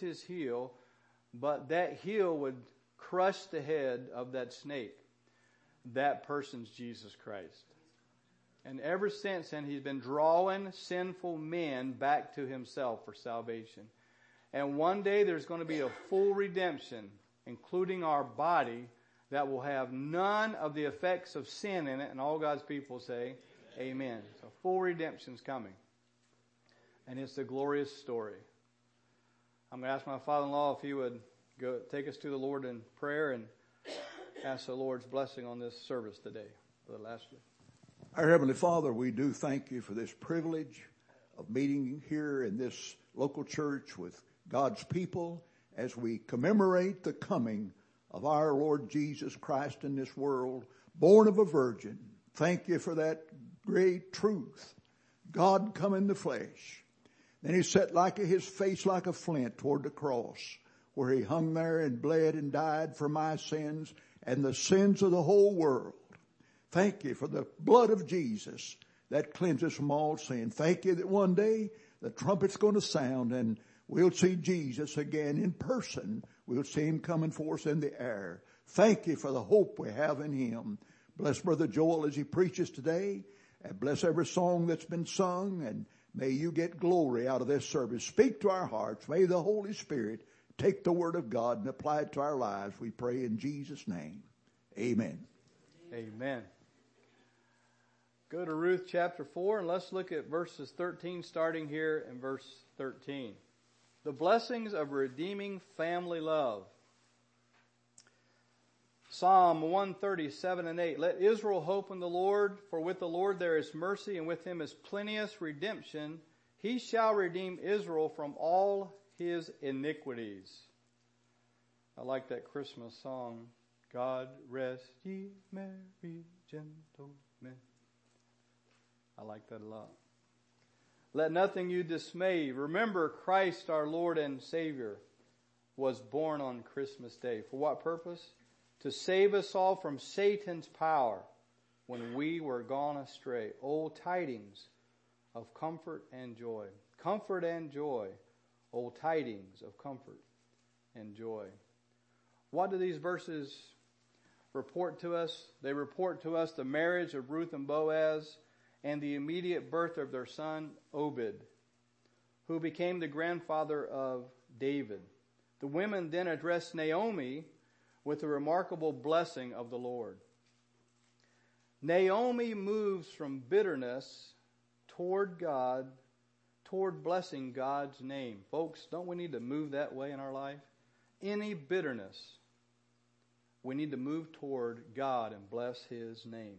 his heel, but that heel would crush the head of that snake. That person's Jesus Christ. And ever since then, he's been drawing sinful men back to himself for salvation. And one day there's going to be a full redemption, including our body, that will have none of the effects of sin in it. And all God's people say, Amen. So full redemption's coming. And it's a glorious story. I'm going to ask my father-in-law if he would go take us to the Lord in prayer and ask the Lord's blessing on this service today. Brother Lashley. Our Heavenly Father, we do thank you for this privilege of meeting here in this local church with God's people as we commemorate the coming of our Lord Jesus Christ in this world, born of a virgin. Thank you for that great truth. God come in the flesh. Then he set his face like a flint toward the cross, where he hung there and bled and died for my sins and the sins of the whole world. Thank you for the blood of Jesus that cleanses from all sin. Thank you that one day the trumpet's going to sound and we'll see Jesus again in person. We'll see him coming for us in the air. Thank you for the hope we have in him. Bless Brother Joel as he preaches today. And bless every song that's been sung. And may you get glory out of this service. Speak to our hearts. May the Holy Spirit take the word of God and apply it to our lives. We pray in Jesus' name. Amen. Amen. Go to Ruth chapter 4 and let's look at verses 13 starting here in verse 13. The blessings of redeeming family love. Psalm 137 and 8. Let Israel hope in the Lord, for with the Lord there is mercy, and with him is plenteous redemption. He shall redeem Israel from all his iniquities. I like that Christmas song. God rest ye merry gentlemen. I like that a lot. Let nothing you dismay. Remember Christ our Lord and Savior was born on Christmas Day. For what purpose? To save us all from Satan's power when we were gone astray. Oh, tidings of comfort and joy. Comfort and joy. Oh, tidings of comfort and joy. What do these verses report to us? They report to us the marriage of Ruth and Boaz and the immediate birth of their son, Obed, who became the grandfather of David. The women then addressed Naomi with the remarkable blessing of the Lord. Naomi moves from bitterness toward God, toward blessing God's name. Folks, don't we need to move that way in our life? Any bitterness, we need to move toward God and bless his name.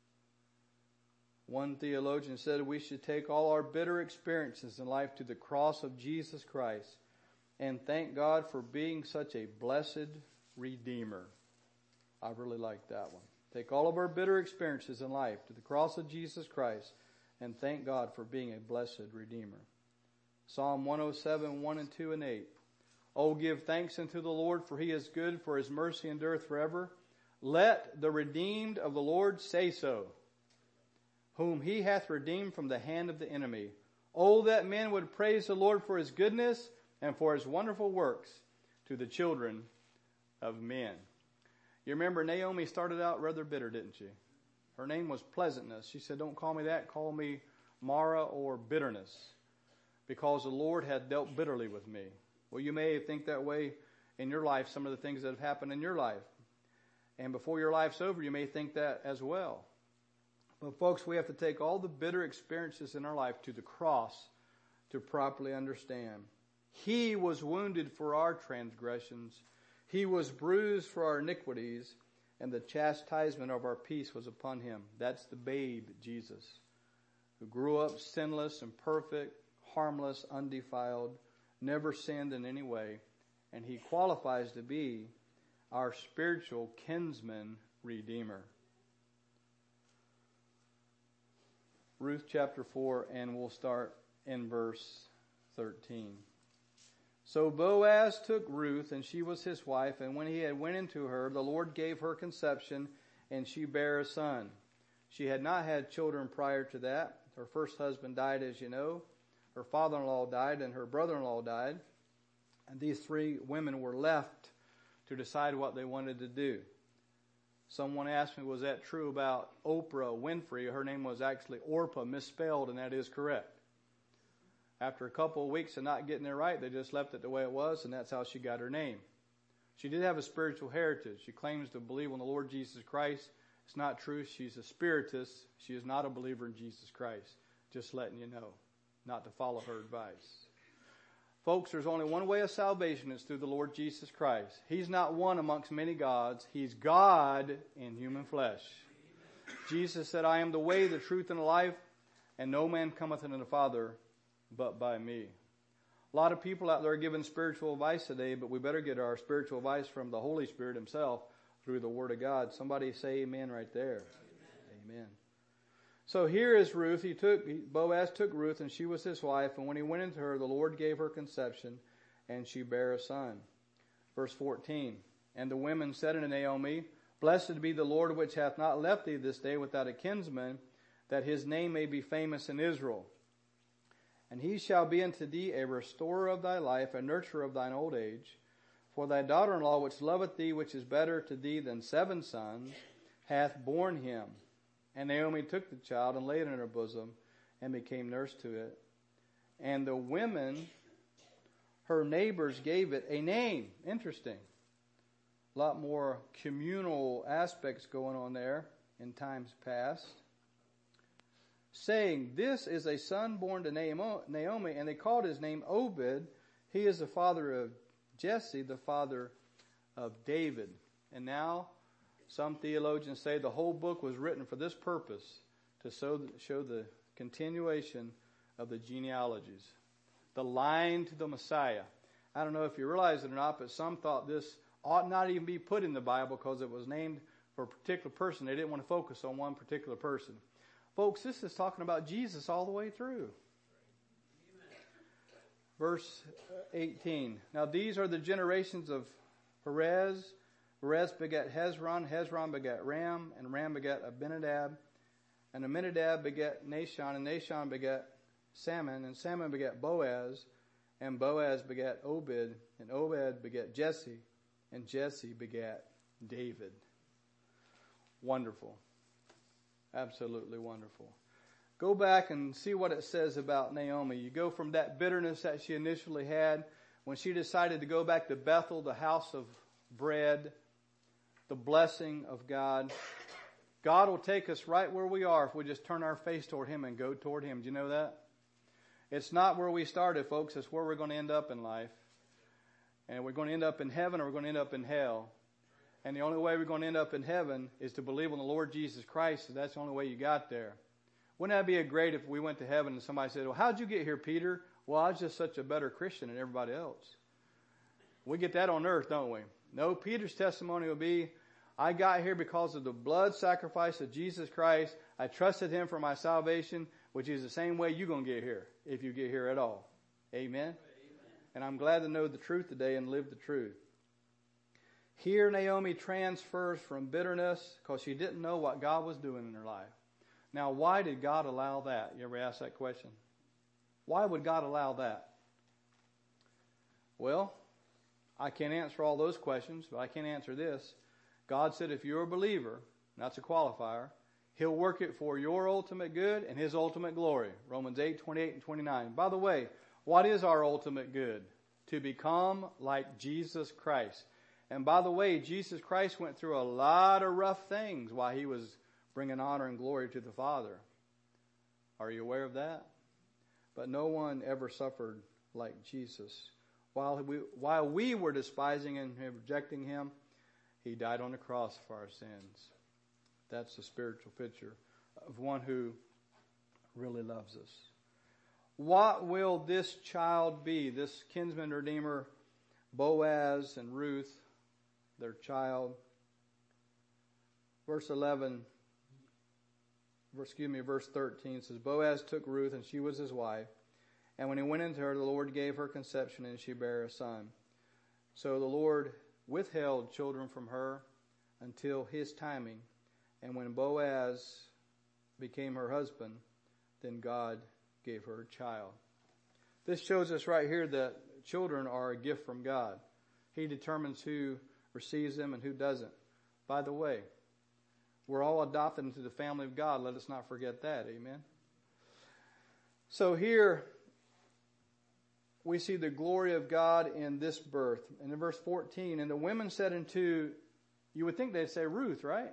One theologian said we should take all our bitter experiences in life to the cross of Jesus Christ and thank God for being such a blessed Redeemer. I really like that one. Take all of our bitter experiences in life to the cross of Jesus Christ and thank God for being a blessed Redeemer. Psalm 107, 1 and 2 and 8. Oh, give thanks unto the Lord, for he is good, for his mercy endureth forever. Let the redeemed of the Lord say so, whom he hath redeemed from the hand of the enemy. Oh, that men would praise the Lord for his goodness and for his wonderful works to the children of men. You remember Naomi started out rather bitter, didn't she? Her name was Pleasantness. She said, don't call me that, call me Mara or bitterness, because the Lord had dealt bitterly with me. Well, you may think that way in your life, some of the things that have happened in your life. And before your life's over, you may think that as well. But folks, we have to take all the bitter experiences in our life to the cross to properly understand. He was wounded for our transgressions. He was bruised for our iniquities, and the chastisement of our peace was upon him. That's the babe, Jesus, who grew up sinless and perfect, harmless, undefiled, never sinned in any way, and he qualifies to be our spiritual kinsman redeemer. Ruth chapter 4, and we'll start in verse 13. So Boaz took Ruth, and she was his wife, and when he had went into her, the Lord gave her conception, and she bare a son. She had not had children prior to that. Her first husband died, as you know. Her father-in-law died, and her brother-in-law died. And these three women were left to decide what they wanted to do. Someone asked me, was that true about Oprah Winfrey? Her name was actually Orpah, misspelled, and that is correct. After a couple of weeks of not getting it right, they just left it the way it was, and that's how she got her name. She did have a spiritual heritage. She claims to believe on the Lord Jesus Christ. It's not true. She's a spiritist. She is not a believer in Jesus Christ. Just letting you know, not to follow her advice. Folks, there's only one way of salvation. It's through the Lord Jesus Christ. He's not one amongst many gods. He's God in human flesh. Jesus said, I am the way, the truth, and the life, and no man cometh unto the Father but by me. A lot of people out there are giving spiritual advice today, but we better get our spiritual advice from the Holy Spirit himself through the Word of God. Somebody say amen right there. Amen. So here is Ruth. Boaz took Ruth, and she was his wife. And when he went into her, the Lord gave her conception, and she bare a son. Verse 14. And the women said unto Naomi, Blessed be the Lord, which hath not left thee this day without a kinsman, that his name may be famous in Israel. And he shall be unto thee a restorer of thy life, a nurturer of thine old age. For thy daughter-in-law, which loveth thee, which is better to thee than 7 sons, hath borne him. And Naomi took the child and laid it in her bosom and became nurse to it. And the women, her neighbors, gave it a name. Interesting. A lot more communal aspects going on there in times past. Saying, This is a son born to Naomi, and they called his name Obed. He is the father of Jesse, the father of David. And now, some theologians say the whole book was written for this purpose, to show the continuation of the genealogies. The line to the Messiah. I don't know if you realize it or not, but some thought this ought not even be put in the Bible because it was named for a particular person. They didn't want to focus on one particular person. Folks, this is talking about Jesus all the way through. Verse 18. Now these are the generations of Perez. Perez begat Hezron. Hezron begat Ram. And Ram begat Abinadab. And Abinadab begat Nahshon. And Nahshon begat Salmon. And Salmon begat Boaz. And Boaz begat Obed. And Obed begat Jesse. And Jesse begat David. Wonderful. Absolutely wonderful. Go back and see what it says about Naomi. You go from that bitterness that she initially had when she decided to go back to Bethel, the house of bread, the blessing of God. God will take us right where we are if we just turn our face toward Him and go toward Him. Do you know that? It's not where we started, folks. It's where we're going to end up in life. And we're going to end up in heaven or we're going to end up in hell. And the only way we're going to end up in heaven is to believe on the Lord Jesus Christ. So that's the only way you got there. Wouldn't that be great if we went to heaven and somebody said, well, how'd you get here, Peter? Well, I was just such a better Christian than everybody else. We get that on earth, don't we? No, Peter's testimony will be, I got here because of the blood sacrifice of Jesus Christ. I trusted Him for my salvation, which is the same way you're going to get here, if you get here at all. Amen? Amen. And I'm glad to know the truth today and live the truth. Here Naomi transfers from bitterness because she didn't know what God was doing in her life. Now, why did God allow that? You ever ask that question? Why would God allow that? Well, I can't answer all those questions, but I can answer this. God said if you're a believer, and that's a qualifier, He'll work it for your ultimate good and His ultimate glory. Romans 8:28 and 29. By the way, what is our ultimate good? To become like Jesus Christ. And by the way, Jesus Christ went through a lot of rough things while He was bringing honor and glory to the Father. Are you aware of that? But no one ever suffered like Jesus. While we were despising and rejecting Him, He died on the cross for our sins. That's the spiritual picture of one who really loves us. What will this child be? This kinsman redeemer, Boaz and Ruth, their child. Verse 13 says, Boaz took Ruth and she was his wife. And when he went into her, the Lord gave her conception and she bare a son. So the Lord withheld children from her until His timing. And when Boaz became her husband, then God gave her a child. This shows us right here that children are a gift from God. He determines who receives them and who doesn't. By the way, we're all adopted into the family of God. Let us not forget that. Amen. So here we see the glory of God in this birth. And in verse 14, and the women said unto, you would think they'd say Ruth, right?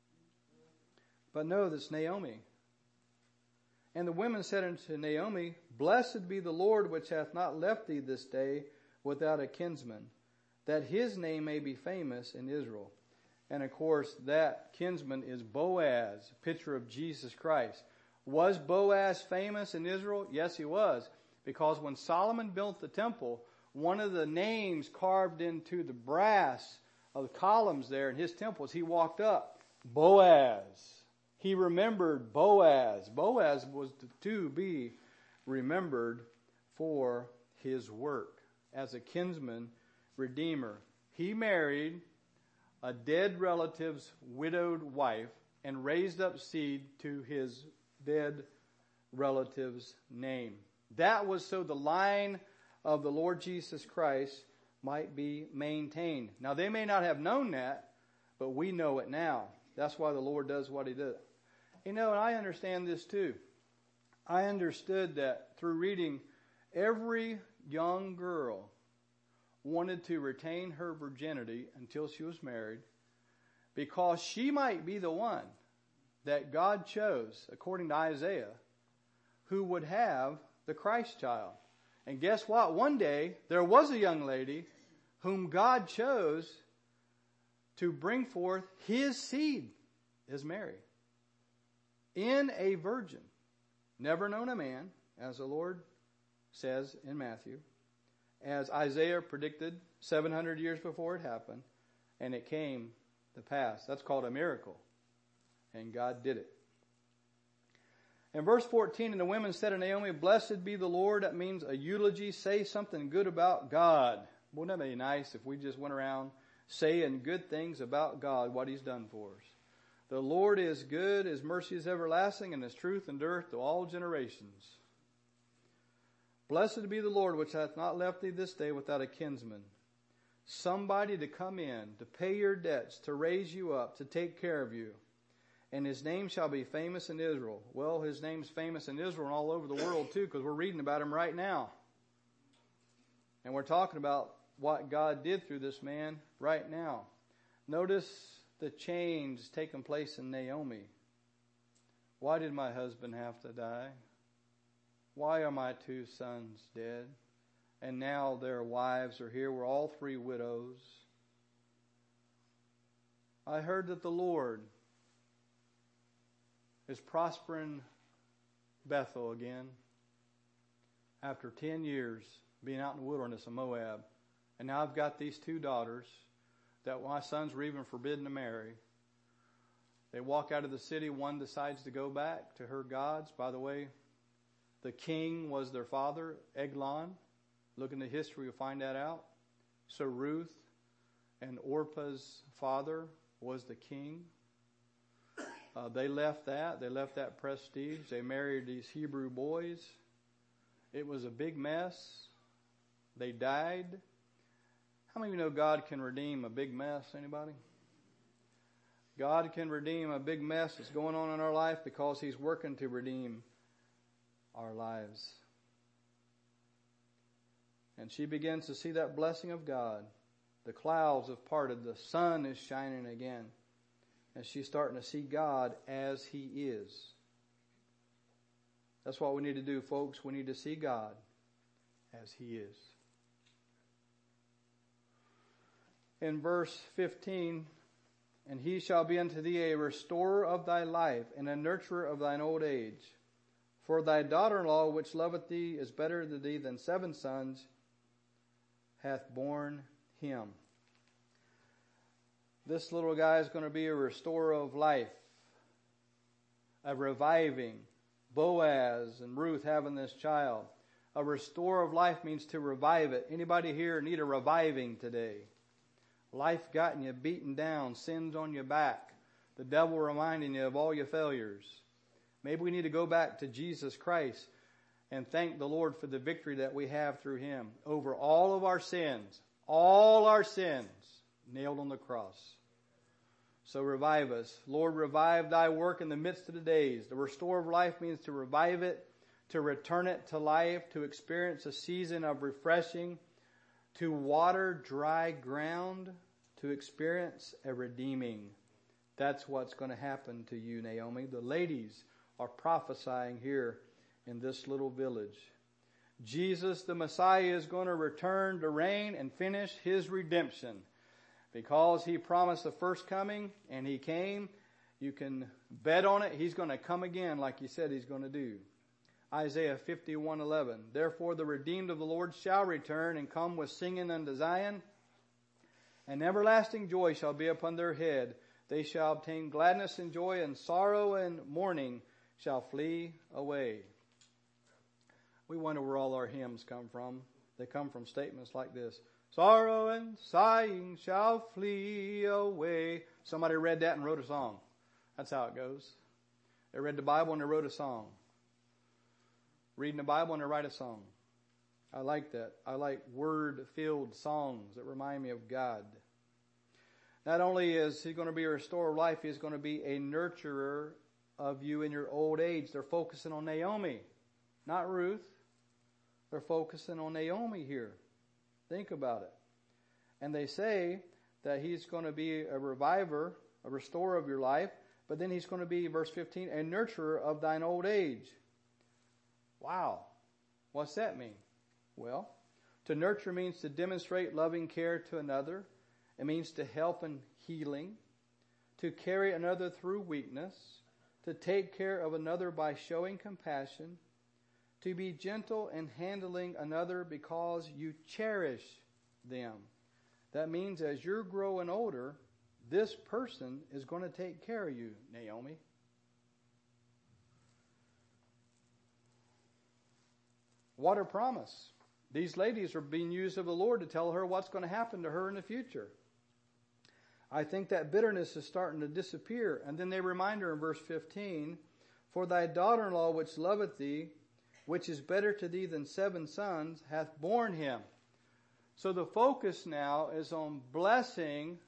But no, that's Naomi. And the women said unto Naomi, blessed be the Lord which hath not left thee this day without a kinsman, that his name may be famous in Israel. And of course, that kinsman is Boaz, a picture of Jesus Christ. Was Boaz famous in Israel? Yes, he was. Because when Solomon built the temple, one of the names carved into the brass of the columns there in his temple, as he walked up, Boaz. He remembered Boaz. Boaz was to be remembered for his work as a kinsman redeemer. He married a dead relative's widowed wife and raised up seed to his dead relative's name. That was so the line of the Lord Jesus Christ might be maintained. Now they may not have known that, but we know it now. That's why the Lord does what he did. You know, and I understand this too. I understood that through reading, every young girl wanted to retain her virginity until she was married, because she might be the one that God chose, according to Isaiah, who would have the Christ child. And guess what? One day, there was a young lady whom God chose to bring forth his seed, as Mary, in a virgin, never known a man, as the Lord says in Matthew, as Isaiah predicted 700 years before it happened, and it came to pass. That's called a miracle. And God did it. In verse 14, and the women said to Naomi, blessed be the Lord. That means a eulogy. Say something good about God. Wouldn't that be nice if we just went around saying good things about God, what he's done for us? The Lord is good, his mercy is everlasting, and his truth endureth to all generations. Blessed be the Lord, which hath not left thee this day without a kinsman. Somebody to come in, to pay your debts, to raise you up, to take care of you. And his name shall be famous in Israel. Well, his name's famous in Israel and all over the world too, because we're reading about him right now. And we're talking about what God did through this man right now. Notice the change taking place in Naomi. Why did my husband have to die? Why are my 2 sons dead? And now their wives are here. We're all 3 widows. I heard that the Lord is prospering Bethel again after 10 years being out in the wilderness of Moab. And now I've got these 2 daughters that my sons were even forbidden to marry. They walk out of the city. One decides to go back to her gods. By the way, the king was their father, Eglon. Look in the history, you'll find that out. So Ruth and Orpah's father was the king. They left that. They left that prestige. They married these Hebrew boys. It was a big mess. They died. How many of you know God can redeem a big mess? Anybody? God can redeem a big mess that's going on in our life because he's working to redeem our lives. And she begins to see that blessing of God. The clouds have parted. The sun is shining again. And she's starting to see God as he is. That's what we need to do, folks. We need to see God as he is. In verse 15, and he shall be unto thee a restorer of thy life and a nurturer of thine old age. For thy daughter-in-law, which loveth thee, is better to thee than 7 sons, hath borne him. This little guy is going to be a restorer of life, a reviving. Boaz and Ruth having this child. A restorer of life means to revive it. Anybody here need a reviving today? Life gotten you beaten down, sins on your back, the devil reminding you of all your failures. Maybe we need to go back to Jesus Christ and thank the Lord for the victory that we have through Him over all of our sins. All our sins nailed on the cross. So revive us. Lord, revive thy work in the midst of the days. The restore of life means to revive it, to return it to life, to experience a season of refreshing, to water dry ground, to experience a redeeming. That's what's going to happen to you, Naomi. The ladies are prophesying here in this little village. Jesus, the Messiah, is going to return to reign and finish His redemption. Because He promised the first coming and He came, you can bet on it. He's going to come again like He said He's going to do. Isaiah 51:11. Therefore the redeemed of the Lord shall return and come with singing unto Zion, and everlasting joy shall be upon their head. They shall obtain gladness and joy, and sorrow and mourning shall flee away. We wonder where all our hymns come from. They come from statements like this. Sorrow and sighing shall flee away. Somebody read that and wrote a song. That's how it goes. They read the Bible and they wrote a song. Reading the Bible and they write a song. I like that. I like word-filled songs that remind me of God. Not only is He going to be a restorer of life, He's going to be a nurturer of you in your old age. They're focusing on Naomi, not Ruth. They're focusing on Naomi here. Think about it. And they say that He's going to be a reviver, a restorer of your life, but then He's going to be, verse 15, a nurturer of thine old age. Wow. What's that mean? Well, to nurture means to demonstrate loving care to another. It means to help in healing, to carry another through weakness, to take care of another by showing compassion, to be gentle in handling another because you cherish them. That means as you're growing older, this person is going to take care of you, Naomi. What a promise. These ladies are being used of the Lord to tell her what's going to happen to her in the future. I think that bitterness is starting to disappear. And then they remind her in verse 15, for thy daughter-in-law which loveth thee, which is better to thee than 7 sons, hath borne him. So the focus now is on blessing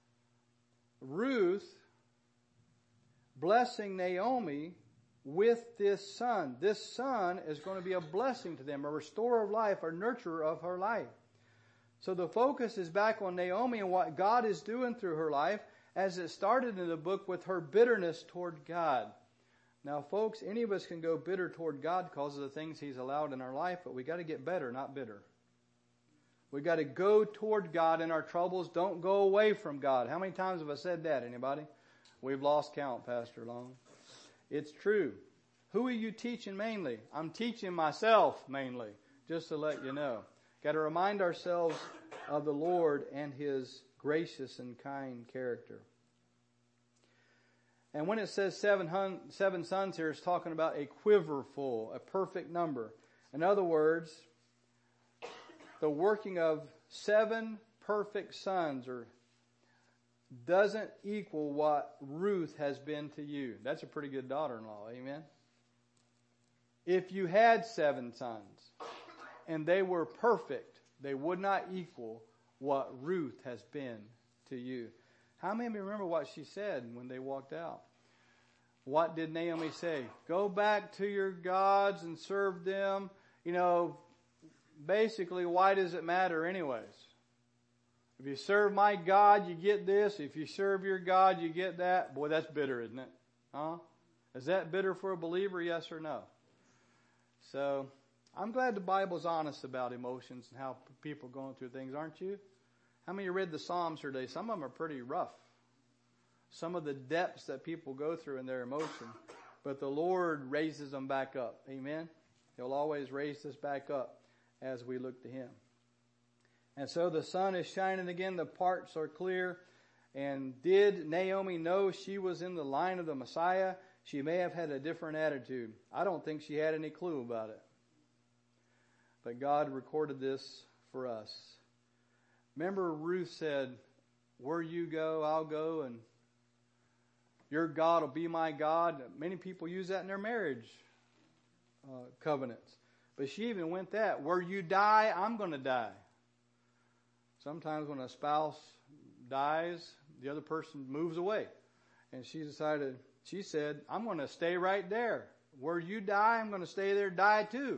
Ruth, blessing Naomi with this son. This son is going to be a blessing to them, a restorer of life, a nurturer of her life. So the focus is back on Naomi and what God is doing through her life, as it started in the book with her bitterness toward God. Now, folks, any of us can go bitter toward God because of the things He's allowed in our life, but we got to get better, not bitter. We got to go toward God in our troubles. Don't go away from God. How many times have I said that? Anybody? We've lost count, Pastor Long. It's true. Who are you teaching mainly? I'm teaching myself mainly, just to let you know. Got to remind ourselves of the Lord and His gracious and kind character. And when it says 7 sons here, it's talking about a quiverful, a perfect number. In other words, the working of 7 perfect sons doesn't equal what Ruth has been to you. That's a pretty good daughter-in-law, amen? If you had 7 sons and they were perfect, they would not equal what Ruth has been to you. How many of you remember what she said when they walked out? What did Naomi say? Go back to your gods and serve them. You know, basically, why does it matter anyways? If you serve my God, you get this. If you serve your God, you get that. Boy, that's bitter, isn't it? Huh? Is that bitter for a believer, yes or no? So, I'm glad the Bible's honest about emotions and how people are going through things, aren't you? How many of you read the Psalms today? Some of them are pretty rough. Some of the depths that people go through in their emotion. But the Lord raises them back up. Amen? He'll always raise us back up as we look to Him. And so the sun is shining again. The parts are clear. And did Naomi know she was in the line of the Messiah? She may have had a different attitude. I don't think she had any clue about it. But God recorded this for us. Remember, Ruth said, where you go, I'll go, and your God will be my God. Many people use that in their marriage covenants. But she even went that, where you die, I'm going to die. Sometimes when a spouse dies, the other person moves away. And she said, I'm going to stay right there. Where you die, I'm going to stay there, die too.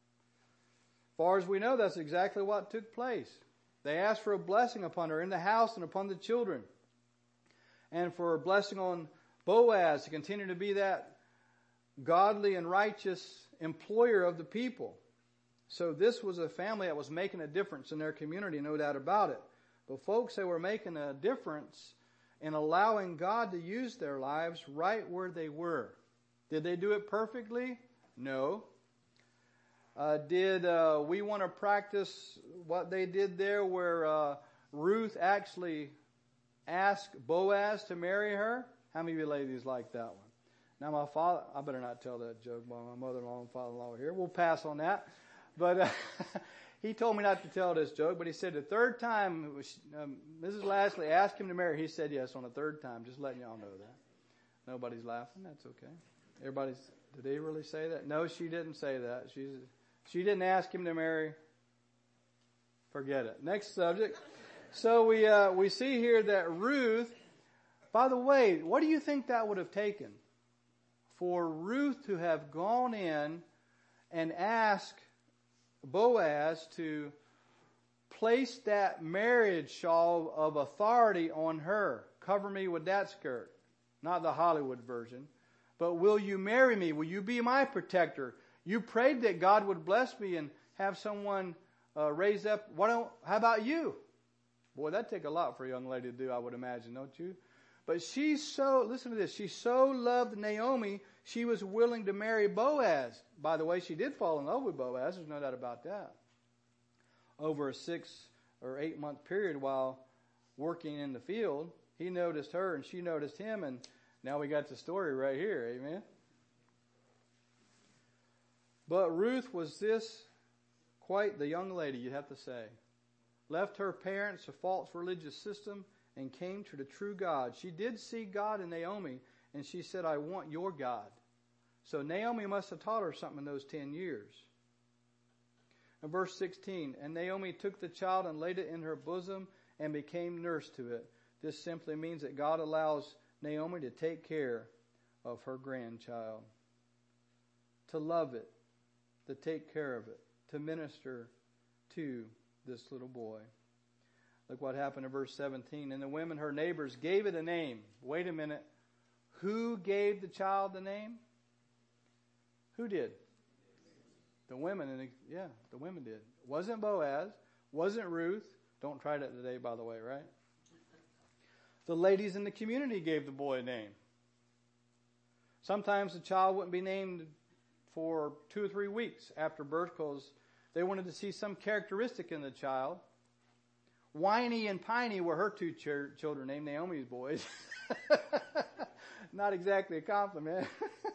As far as we know, that's exactly what took place. They asked for a blessing upon her in the house and upon the children. And for a blessing on Boaz to continue to be that godly and righteous employer of the people. So this was a family that was making a difference in their community, no doubt about it. But folks, they were making a difference in allowing God to use their lives right where they were. Did they do it perfectly? No. Did we want to practice what they did there where Ruth actually asked Boaz to marry her? How many of you ladies like that one? Now my father, I better not tell that joke while my mother-in-law and father-in-law are here. We'll pass on that. But he told me not to tell this joke, but he said the third time Mrs. Lashley asked him to marry, he said yes on the third time. Just letting y'all know that. Nobody's laughing. That's okay. Did they really say that? No, she didn't say that. She didn't ask him to marry. Forget it. Next subject. So we see here that Ruth, by the way, what do you think that would have taken for Ruth to have gone in and asked Boaz to place that marriage shawl of authority on her? Cover me with that skirt. Not the Hollywood version. But will you marry me? Will you be my protector? You prayed that God would bless me and have someone raise up. How about you? Boy, that'd take a lot for a young lady to do, I would imagine, don't you? But listen to this, she so loved Naomi, she was willing to marry Boaz. By the way, she did fall in love with Boaz, there's no doubt about that. Over a 6 or 8 month period while working in the field, he noticed her and she noticed him, and now we got the story right here, amen? But Ruth was quite the young lady, you'd have to say. Left her parents a false religious system and came to the true God. She did see God in Naomi, and she said, I want your God. So Naomi must have taught her something in those 10 years. In verse 16, and Naomi took the child and laid it in her bosom and became nurse to it. This simply means that God allows Naomi to take care of her grandchild, to love it, to take care of it, to minister to this little boy. Look what happened in verse 17. And the women, her neighbors, gave it a name. Wait a minute. Who gave the child the name? Who did? The women. The women did. Wasn't Boaz. Wasn't Ruth. Don't try that today, by the way, right? The ladies in the community gave the boy a name. Sometimes the child wouldn't be named for 2 or 3 weeks after birth because they wanted to see some characteristic in the child. Whiny and Piney were her 2 children named Naomi's boys. Not exactly a compliment.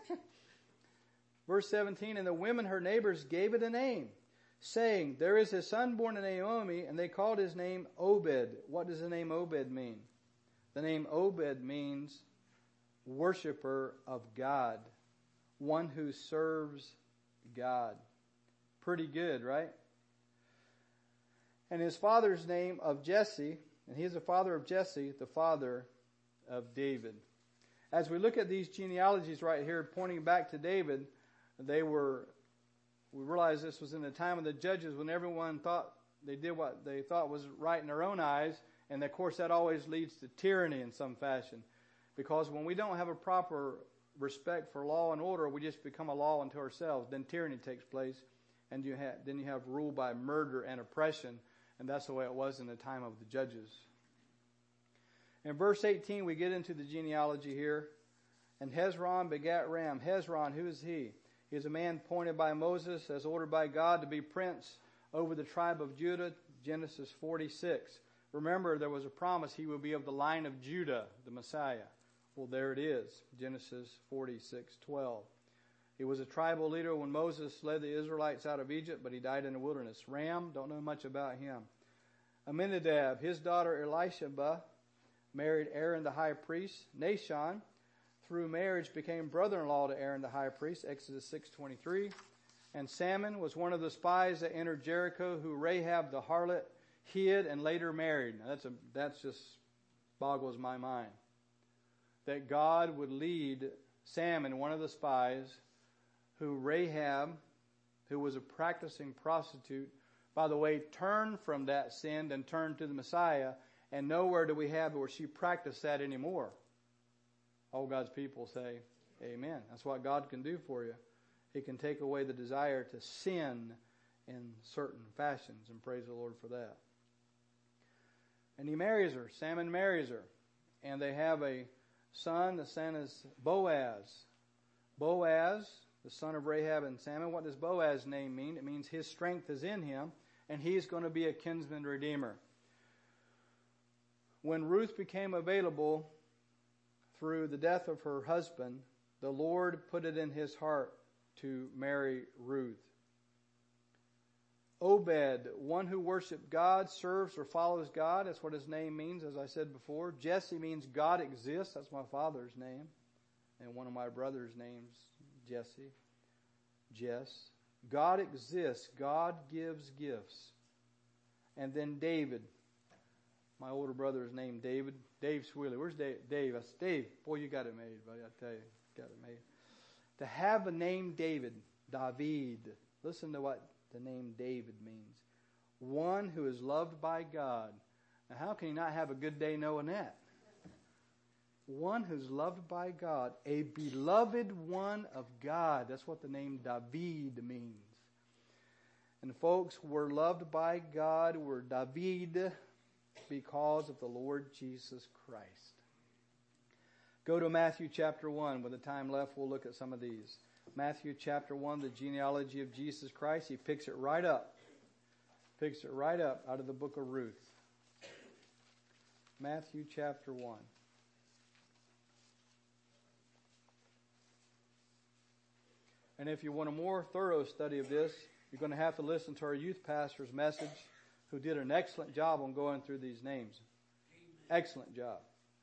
Verse 17, and the women, her neighbors, gave it a name, saying, there is a son born to Naomi, and they called his name Obed. What does the name Obed mean? The name Obed means worshiper of God, one who serves God. Pretty good, right? And his father's name of Jesse, and he is the father of Jesse, the father of David. As we look at these genealogies right here, pointing back to David, we realize this was in the time of the judges when everyone thought they did what they thought was right in their own eyes. And of course that always leads to tyranny in some fashion. Because when we don't have a proper respect for law and order, we just become a law unto ourselves. Then tyranny takes place. And then you have rule by murder and oppression. And that's the way it was in the time of the judges. In verse 18, we get into the genealogy here. And Hezron begat Ram. Hezron, who is he? He is a man appointed by Moses as ordered by God to be prince over the tribe of Judah, Genesis 46. Remember, there was a promise he would be of the line of Judah, the Messiah. Well, there it is, Genesis 46:12. He was a tribal leader when Moses led the Israelites out of Egypt, but he died in the wilderness. Ram, don't know much about him. Amminadab, his daughter Elisheba, married Aaron the high priest. Nahshon, through marriage, became brother-in-law to Aaron the high priest, Exodus 6:23. And Salmon was one of the spies that entered Jericho, who Rahab the harlot hid and later married. Now that's just boggles my mind. That God would lead Salmon, one of the spies, who Rahab, who was a practicing prostitute, by the way, turned from that sin and turned to the Messiah, and nowhere do we have it where she practiced that anymore. All God's people say, amen. That's what God can do for you. He can take away the desire to sin in certain fashions, and praise the Lord for that. And he marries her. Salmon marries her. And they have a son. The son is Boaz. Boaz, the son of Rahab and Salmon. What does Boaz's name mean? It means his strength is in him, and he's going to be a kinsman redeemer. When Ruth became available through the death of her husband, the Lord put it in his heart to marry Ruth. Obed, one who worshiped God, serves or follows God. That's what his name means, as I said before. Jesse means God exists. That's my father's name. And one of my brother's names, Jesse. Jess. God exists. God gives gifts. And then David. My older brother is named David. Dave Swilly. Where's Dave? Dave. I said, Dave, boy, you got it made, buddy. I tell you, got it made. To have a name David, David. Listen to what the name David means. One who is loved by God. Now, how can you not have a good day knowing that? One who's loved by God. A beloved one of God. That's what the name David means. And folks, we're loved by God. We're David because of the Lord Jesus Christ. Go to Matthew chapter 1. With the time left, we'll look at some of these. Matthew chapter 1, the genealogy of Jesus Christ. He picks it right up. Picks it right up out of the book of Ruth. Matthew chapter 1. And if you want a more thorough study of this, you're going to have to listen to our youth pastor's message, who did an excellent job on going through these names. Excellent job.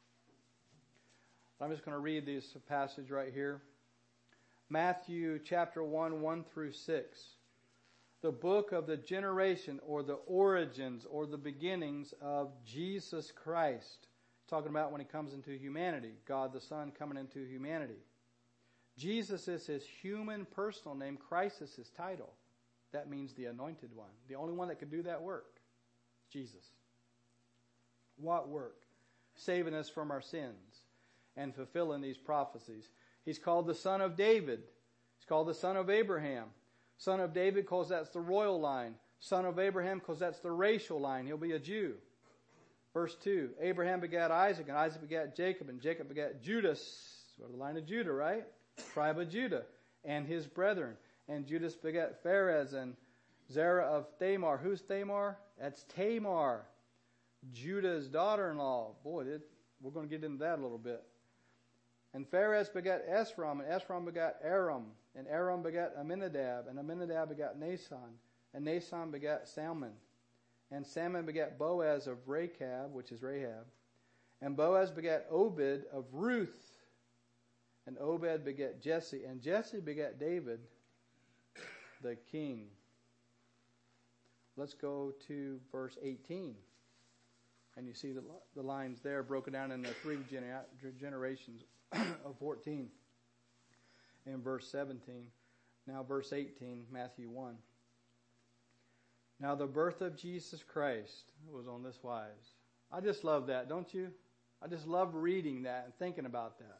I'm just going to read this passage right here. Matthew chapter 1, 1 through 6. The book of the generation or the origins or the beginnings of Jesus Christ. Talking about when he comes into humanity. God the Son coming into humanity. Jesus is his human personal name. Christ is his title. That means the anointed one. The only one that could do that work. Jesus. What work? Saving us from our sins and fulfilling these prophecies. He's called the Son of David. He's called the Son of Abraham. Son of David because that's the royal line. Son of Abraham because that's the racial line. He'll be a Jew. Verse 2. Abraham begat Isaac, and Isaac begat Jacob, and Jacob begat Judas. Well, the line of Judah, right? Tribe of Judah. And his brethren. And Judas begat Pharez and Zerah of Thamar. Who's Thamar? That's Tamar. Judah's daughter-in-law. Boy, we're going to get into that a little bit. And Pharez begat Esrom, and Esrom begat Aram, and Aram begat Aminadab, and Aminadab begat Nason, and Nason begat Salmon, and Salmon begat Boaz of Rechab, which is Rahab, and Boaz begat Obed of Ruth, and Obed begat Jesse, and Jesse begat David, the king. Let's go to verse 18. And you see the lines there broken down into three generations of 14. In verse 17. Now verse 18, Matthew 1. Now the birth of Jesus Christ was on this wise. I just love that, don't you? I just love reading that and thinking about that.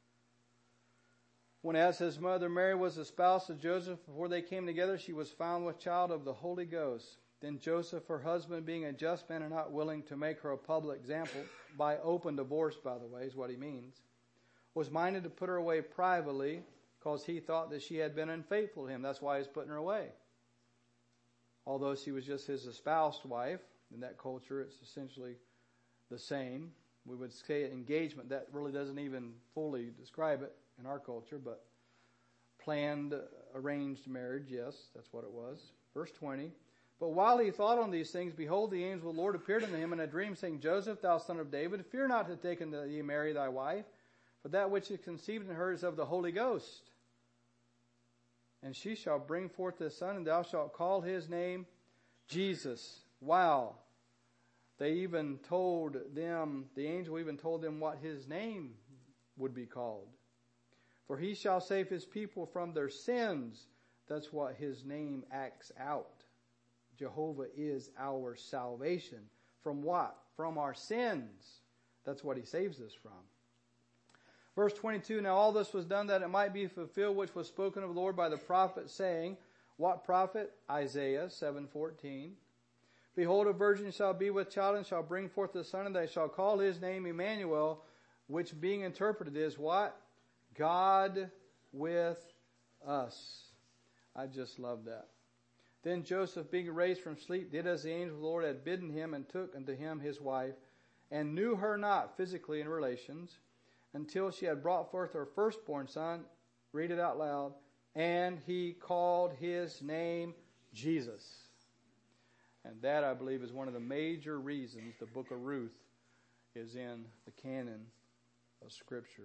When as his mother Mary was the spouse of Joseph, before they came together, she was found with child of the Holy Ghost. Then Joseph, her husband, being a just man and not willing to make her a public example, by open divorce, by the way, is what he means, was minded to put her away privately, because he thought that she had been unfaithful to him. That's why he's putting her away. Although she was just his espoused wife, in that culture it's essentially the same. We would say engagement. That really doesn't even fully describe it in our culture, but planned, arranged marriage, yes, that's what it was. Verse 20. But while he thought on these things, behold, the angel of the Lord appeared unto him in a dream, saying, Joseph, thou son of David, fear not to take unto thee Mary thy wife, for that which is conceived in her is of the Holy Ghost. And she shall bring forth a son, and thou shalt call his name Jesus. Wow. They even told them, the angel even told them what his name would be called. For he shall save his people from their sins. That's what his name acts out. Jehovah is our salvation. From what? From our sins. That's what he saves us from. Verse 22, now all this was done that it might be fulfilled which was spoken of the Lord by the prophet, saying, what prophet? Isaiah 7:14. Behold, a virgin shall be with child and shall bring forth a son, and they shall call his name Emmanuel, which being interpreted is what? God with us. I just love that. Then Joseph, being raised from sleep, did as the angel of the Lord had bidden him, and took unto him his wife, and knew her not physically in relations, until she had brought forth her firstborn son. Read it out loud. And he called his name Jesus. And that, I believe, is one of the major reasons the book of Ruth is in the canon of Scripture.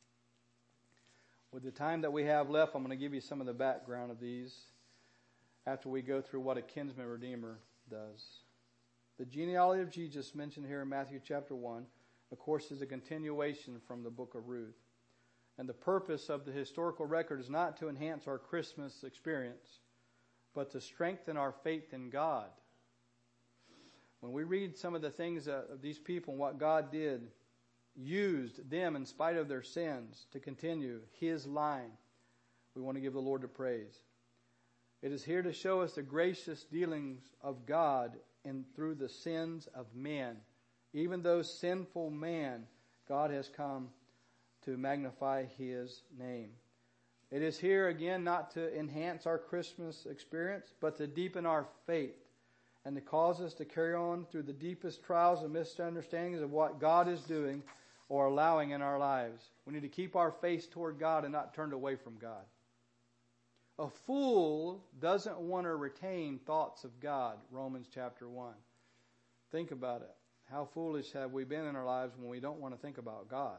With the time that we have left, I'm going to give you some of the background of these after we go through what a kinsman redeemer does. The genealogy of Jesus mentioned here in Matthew chapter 1, of course, is a continuation from the book of Ruth. And the purpose of the historical record is not to enhance our Christmas experience, but to strengthen our faith in God. When we read some of the things of these people and what God did, used them in spite of their sins to continue his line, we want to give the Lord the praise. It is here to show us the gracious dealings of God and through the sins of men. Even though sinful man, God has come to magnify his name. It is here again not to enhance our Christmas experience, but to deepen our faith and to cause us to carry on through the deepest trials and misunderstandings of what God is doing or allowing in our lives. We need to keep our face toward God and not turned away from God. A fool doesn't want to retain thoughts of God, Romans chapter 1. Think about it. How foolish have we been in our lives when we don't want to think about God?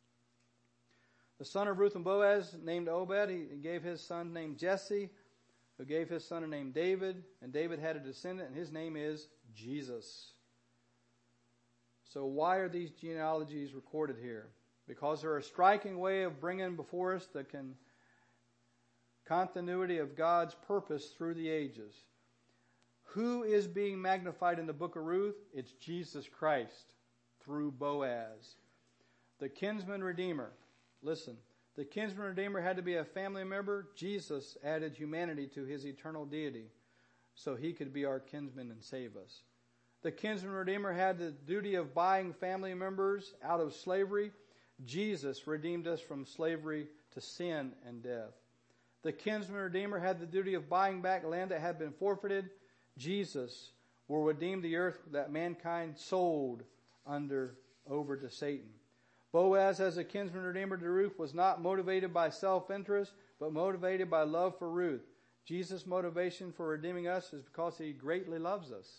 The son of Ruth and Boaz, named Obed, he gave his son named Jesse, who gave his son a name David, and David had a descendant, and his name is Jesus. So why are these genealogies recorded here? Because they're a striking way of bringing before us the continuity of God's purpose through the ages. Who is being magnified in the book of Ruth? It's Jesus Christ through Boaz. The kinsman redeemer. Listen, the kinsman redeemer had to be a family member. Jesus added humanity to his eternal deity so he could be our kinsman and save us. The kinsman redeemer had the duty of buying family members out of slavery. Jesus redeemed us from slavery to sin and death. The kinsman redeemer had the duty of buying back land that had been forfeited. Jesus will redeem the earth that mankind sold over to Satan. Boaz, as a kinsman redeemer to Ruth, was not motivated by self-interest, but motivated by love for Ruth. Jesus' motivation for redeeming us is because he greatly loves us.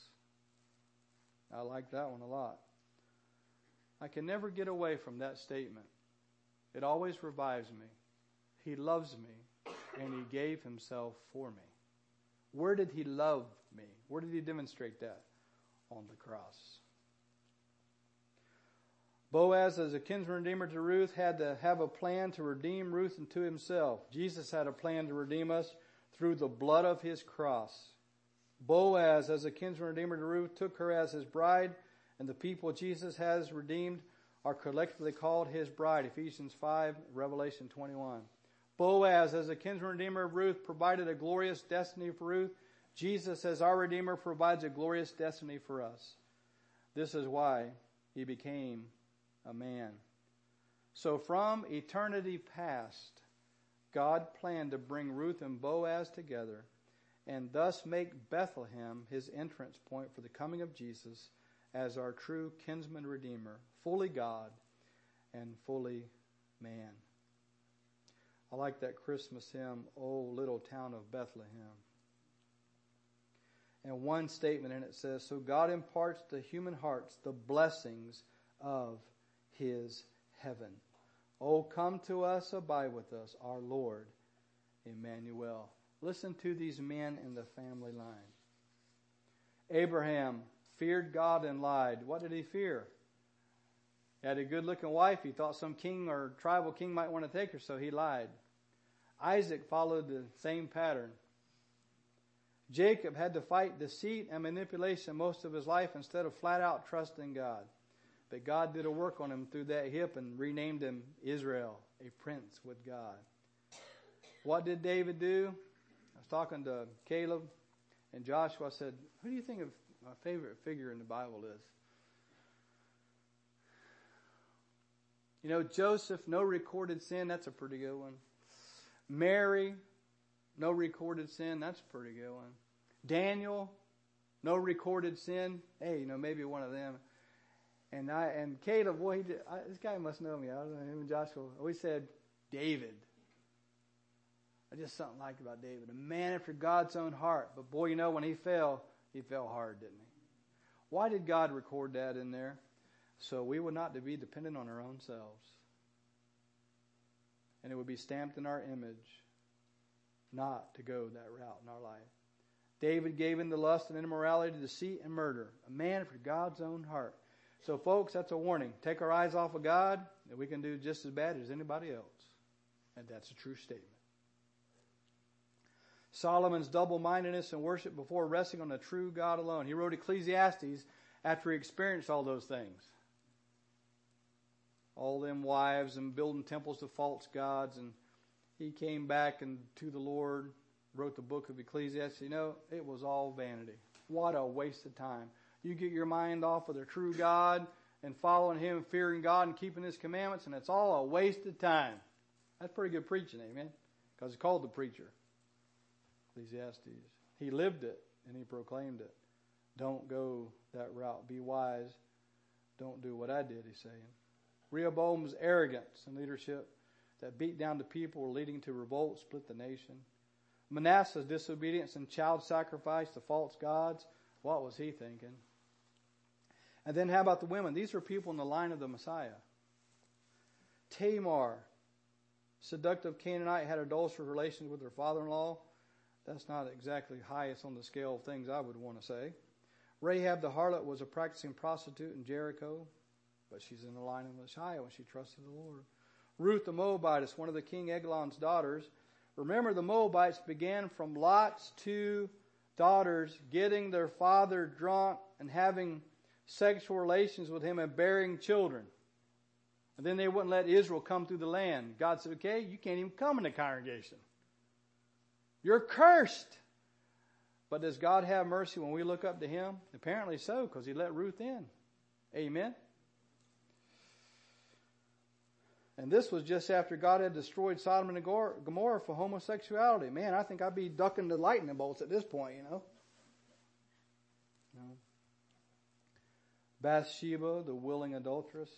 I like that one a lot. I can never get away from that statement. It always revives me. He loves me, and he gave himself for me. Where did he love me? Where did he demonstrate that? On the cross. Boaz, as a kinsman redeemer to Ruth, had to have a plan to redeem Ruth unto himself. Jesus had a plan to redeem us through the blood of his cross. Boaz, as a kinsman redeemer to Ruth, took her as his bride, and the people Jesus has redeemed are collectively called his bride. Ephesians 5, Revelation 21. Boaz, as a kinsman redeemer of Ruth, provided a glorious destiny for Ruth. Jesus, as our Redeemer, provides a glorious destiny for us. This is why he became a man. So from eternity past, God planned to bring Ruth and Boaz together and thus make Bethlehem his entrance point for the coming of Jesus as our true kinsman redeemer, fully God and fully man. I like that Christmas hymn, "O Little Town of Bethlehem." And one statement in it says, "So God imparts to human hearts the blessings of his heaven. Oh, come to us, abide with us, our Lord, Emmanuel." Listen to these men in the family line. Abraham feared God and lied. What did he fear? He had a good-looking wife. He thought some king or tribal king might want to take her, so he lied. Isaac followed the same pattern. Jacob had to fight deceit and manipulation most of his life instead of flat out trusting God. But God did a work on him through that hip and renamed him Israel, a prince with God. What did David do? I was talking to Caleb and Joshua. I said, who do you think my favorite figure in the Bible is? You know, Joseph, no recorded sin. That's a pretty good one. Mary, no recorded sin. That's a pretty good one. Daniel, no recorded sin. Hey, maybe one of them. And Caleb, boy, this guy must know me. I don't know him and Joshua. We said David. I just something like about David, a man after God's own heart. But boy, when he fell hard, didn't he? Why did God record that in there? So we would not be dependent on our own selves. And it would be stamped in our image not to go that route in our life. David gave in to lust and immorality, deceit and murder. A man after God's own heart. So folks, that's a warning. Take our eyes off of God and we can do just as bad as anybody else. And that's a true statement. Solomon's double-mindedness and worship before resting on the true God alone. He wrote Ecclesiastes after he experienced all those things. All them wives and building temples to false gods. And he came back and to the Lord, wrote the book of Ecclesiastes. It was all vanity. What a waste of time. You get your mind off of the true God and following Him, fearing God and keeping His commandments, and it's all a waste of time. That's pretty good preaching, amen? Because it's called the preacher. Ecclesiastes. He lived it and he proclaimed it. Don't go that route. Be wise. Don't do what I did, he's saying. Rehoboam's arrogance and leadership that beat down the people were leading to revolt, split the nation. Manasseh's disobedience and child sacrifice to false gods. What was he thinking? And then how about the women? These are people in the line of the Messiah. Tamar, seductive Canaanite, had adulterous relations with her father-in-law. That's not exactly highest on the scale of things I would want to say. Rahab the harlot was a practicing prostitute in Jericho, but she's in the line of Messiah when she trusted the Lord. Ruth the Moabitess, one of the King Eglon's daughters. Remember, the Moabites began from Lot's two daughters getting their father drunk and having sexual relations with him and bearing children. And then they wouldn't let Israel come through the land. God said, okay, you can't even come in the congregation. You're cursed. But does God have mercy when we look up to Him? Apparently so, because He let Ruth in. Amen. And this was just after God had destroyed Sodom and Gomorrah for homosexuality. Man, I think I'd be ducking the lightning bolts at this point, No. Bathsheba, the willing adulteress.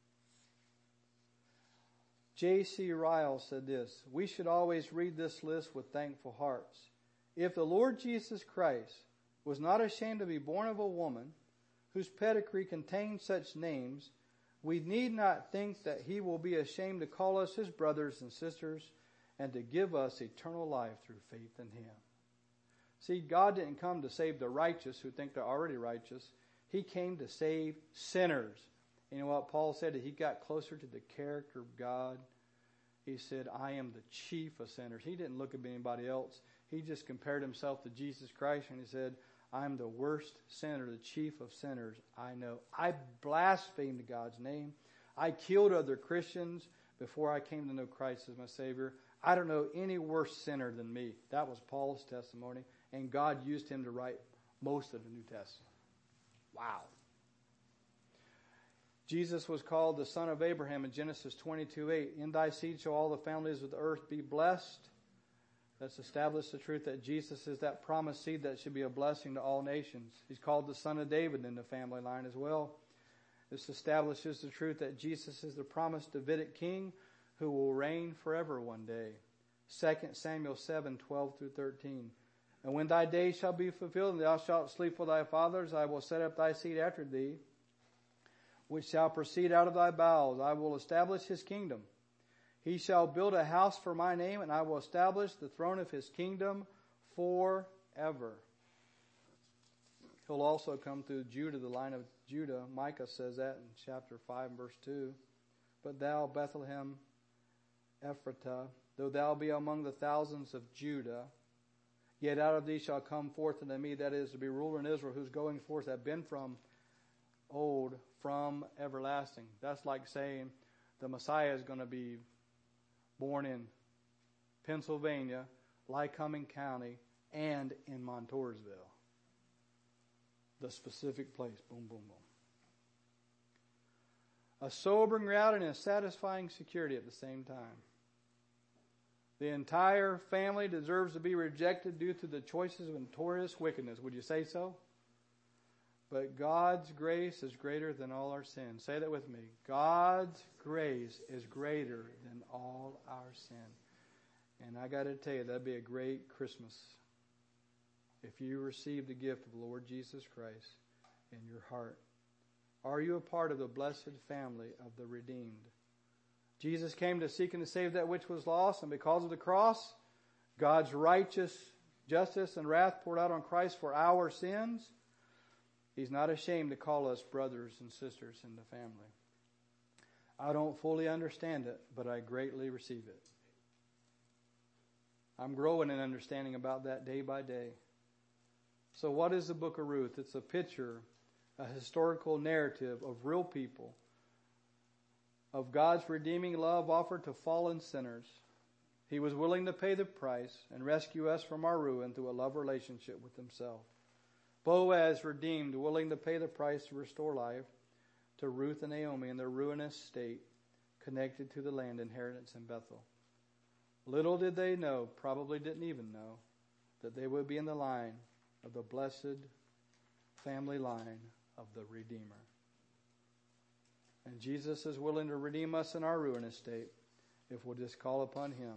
J.C. Ryle said this: we should always read this list with thankful hearts. If the Lord Jesus Christ was not ashamed to be born of a woman whose pedigree contained such names, we need not think that He will be ashamed to call us His brothers and sisters and to give us eternal life through faith in Him. See, God didn't come to save the righteous who think they're already righteous. He came to save sinners. You know what Paul said? He got closer to the character of God. He said, I am the chief of sinners. He didn't look at anybody else. He just compared himself to Jesus Christ and he said, I'm the worst sinner, the chief of sinners I know. I blasphemed God's name. I killed other Christians before I came to know Christ as my Savior. I don't know any worse sinner than me. That was Paul's testimony. And God used him to write most of the New Testament. Wow. Jesus was called the son of Abraham in Genesis 22:8. In thy seed shall all the families of the earth be blessed. Let's establish the truth that Jesus is that promised seed that should be a blessing to all nations. He's called the son of David in the family line as well. This establishes the truth that Jesus is the promised Davidic king who will reign forever one day. 2 Samuel 7:12 through 13. And when thy days shall be fulfilled, and thou shalt sleep with thy fathers, I will set up thy seed after thee, which shall proceed out of thy bowels. I will establish his kingdom. He shall build a house for my name, and I will establish the throne of his kingdom forever. He'll also come through Judah, the line of Judah. Micah says that in chapter 5 and verse 2. But thou, Bethlehem, Ephratah, though thou be among the thousands of Judah, yet out of thee shall come forth unto me, that is, to be ruler in Israel, whose going forth have been from old, from everlasting. That's like saying the Messiah is going to be born in Pennsylvania, Lycoming County, and in Montoursville. The specific place. Boom, boom, boom. A sobering reality and a satisfying security at the same time. The entire family deserves to be rejected due to the choices of notorious wickedness. Would you say so? But God's grace is greater than all our sin. Say that with me. God's grace is greater than all our sin. And I got to tell you, that'd be a great Christmas if you receive the gift of the Lord Jesus Christ in your heart. Are you a part of the blessed family of the redeemed? Jesus came to seek and to save that which was lost, and because of the cross, God's righteous justice and wrath poured out on Christ for our sins, He's not ashamed to call us brothers and sisters in the family. I don't fully understand it, but I greatly receive it. I'm growing in understanding about that day by day. So what is the book of Ruth? It's a picture, a historical narrative of real people, of God's redeeming love offered to fallen sinners. He was willing to pay the price and rescue us from our ruin through a love relationship with Himself. Boaz redeemed, willing to pay the price to restore life to Ruth and Naomi in their ruinous state, connected to the land inheritance in Bethel. Little did they know, probably didn't even know, that they would be in the line of the blessed family line of the Redeemer. And Jesus is willing to redeem us in our ruinous state if we'll just call upon Him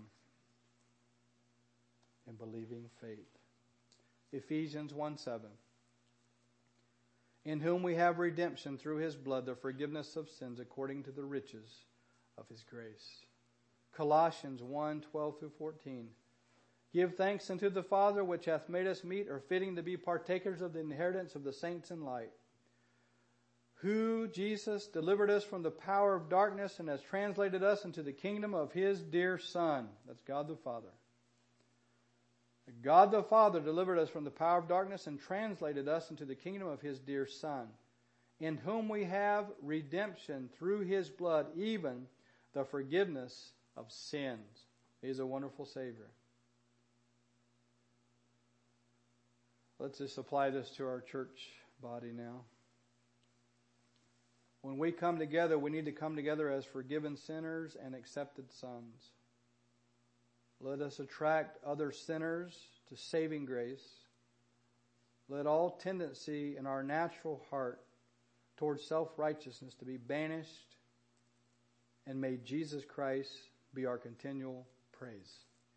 in believing faith. Ephesians 1:7. In whom we have redemption through His blood, the forgiveness of sins according to the riches of His grace. Colossians 1:12-14. Give thanks unto the Father which hath made us meet or fitting to be partakers of the inheritance of the saints in light. Who, Jesus, delivered us from the power of darkness and has translated us into the kingdom of His dear Son. That's God the Father. God the Father delivered us from the power of darkness and translated us into the kingdom of His dear Son, in whom we have redemption through His blood, even the forgiveness of sins. He's a wonderful Savior. Let's just apply this to our church body now. When we come together, we need to come together as forgiven sinners and accepted sons. Let us attract other sinners to saving grace. Let all tendency in our natural heart towards self-righteousness to be banished, and may Jesus Christ be our continual praise.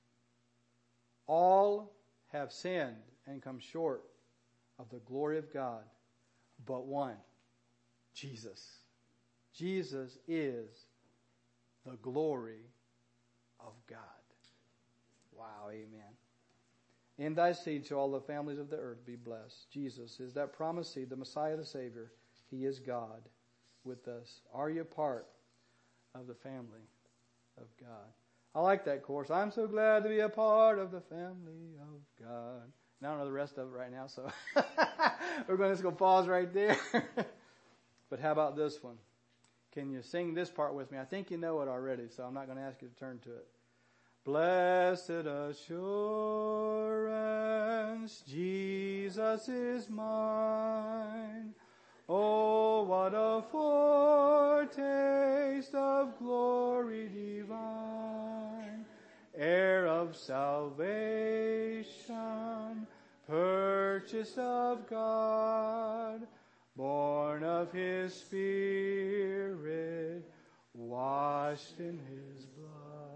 All have sinned and come short of the glory of God, but one, Jesus. Jesus is the glory of God. Wow, amen. In thy seed shall all the families of the earth be blessed. Jesus is that promised seed, the Messiah, the Savior. He is God with us. Are you part of the family of God? I like that chorus. I'm so glad to be a part of the family of God. And I don't know the rest of it right now, so we're just going to pause right there. But how about this one? Can you sing this part with me? I think you know it already, so I'm not going to ask you to turn to it. Blessed assurance, Jesus is mine. Oh, what a foretaste of glory divine, heir of salvation, purchased of God, born of His Spirit, washed in His blood.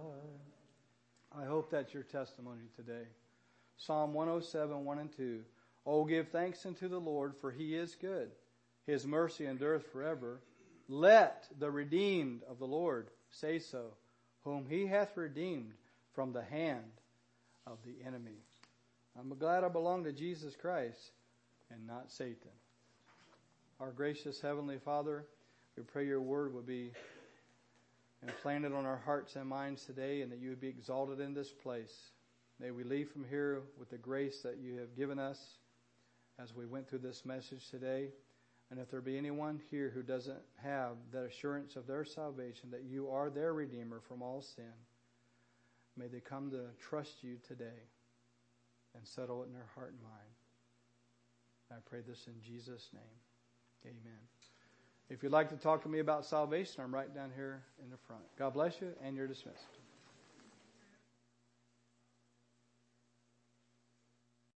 I hope that's your testimony today. Psalm 107, 1 and 2. Oh, give thanks unto the Lord, for He is good. His mercy endureth forever. Let the redeemed of the Lord say so, whom he hath redeemed from the hand of the enemy. I'm glad I belong to Jesus Christ and not Satan. Our gracious Heavenly Father, we pray your word would be implanted on our hearts and minds today, and that you would be exalted in this place. May we leave from here with the grace that you have given us as we went through this message today. And if there be anyone here who doesn't have that assurance of their salvation, that you are their Redeemer from all sin, may they come to trust you today and settle it in their heart and mind. I pray this in Jesus' name. Amen. If you'd like to talk to me about salvation, I'm right down here in the front. God bless you, and you're dismissed.